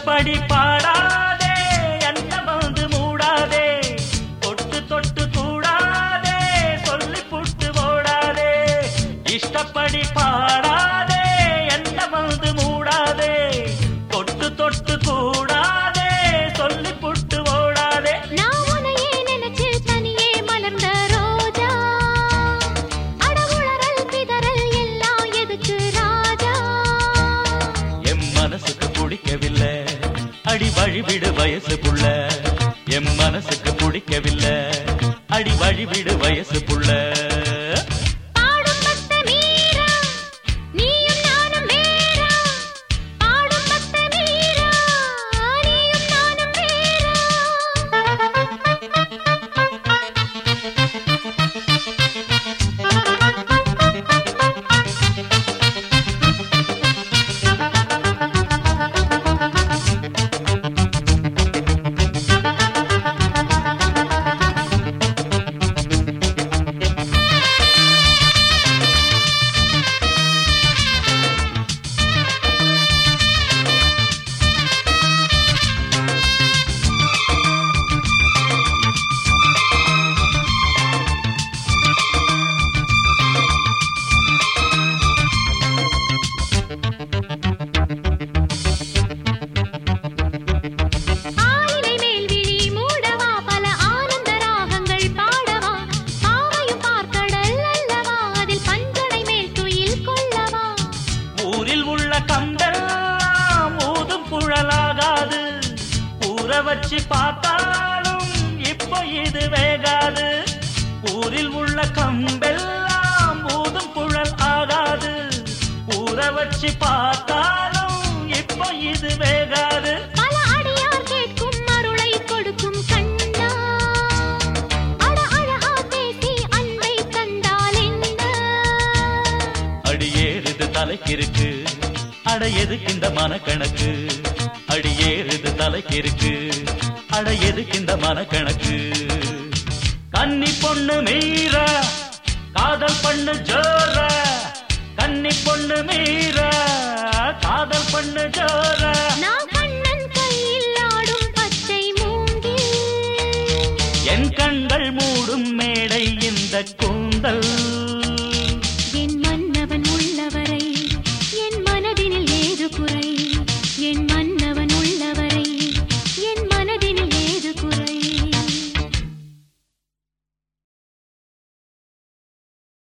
இஷ்டப்படி பாடாதே என்ன வந்து மூடாதே தொட்டு தொட்டு கூடாதே சொல்லி புட்டு ஓடாதே இஷ்டப்படி பாடாதே என்ன வந்து மூடாதே தொட்டு தொட்டு கூடாதே சொல்லி புட்டு ஓடாதே நான் உன்னையே நினைச்சு தனியே மலர்ந்த ரோஜா அடவுளறல் பிதறல் எல்லாம் எதுக்கு ராஜா எம் மனசுக்கு பிடிக்கவில்லை அடி வழிவிடு வயசு புள்ள எம் மனசுக்கு பிடிக்கவில்லை அடி வழிவிடு வயசு புள்ள பாடும் பக்த மீரா நீயும் நானும் வேறா பாடும் பக்த மீரா நீயும் நானும் வேறா ஆயிலை மேல் விழி மூடவா பல ஆனந்த ராகங்கள் பாடவா பாவையும் பார்க்கடல் அல்லவா அதில் பஞ்சனை மேல் துயில் கொள்ளவா ஊரில் உள்ள கம்பெல்லாம் ஊதும் குழலாகாது ஊற வச்சு பார்த்தாலும் இப்போ இது வேகாது ஊரில் உள்ள கம்பெல்லாம் ஊதும் குழல் ஆகாது ஊற வச்சு பார்த்தாலும் இப்போ இது வேகாது பல அடியார் கேட்கும் அருளை கொடுக்கும் கண்ணா அட அழகா பேசி அன்பை தந்தால் என்ன அடியேறுது தலைக்கிருக்கு அட எதுக்கு இந்த மனக்கணக்கு அடியேறுது தலைக்கிருக்கு அட எதுக்கு இந்த மனக்கணக்கு கன்னி பொண்ணு மீரா காதல் பண்ணு ஜோர கன்னி பொண்ணு மீரா காதல் பண்ணு ஜோர நான் கண்ணன் கையில் ஆடும் பச்சை மூங்கில் என் கண்கள் மூடும் மேடை இந்த கூந்தல்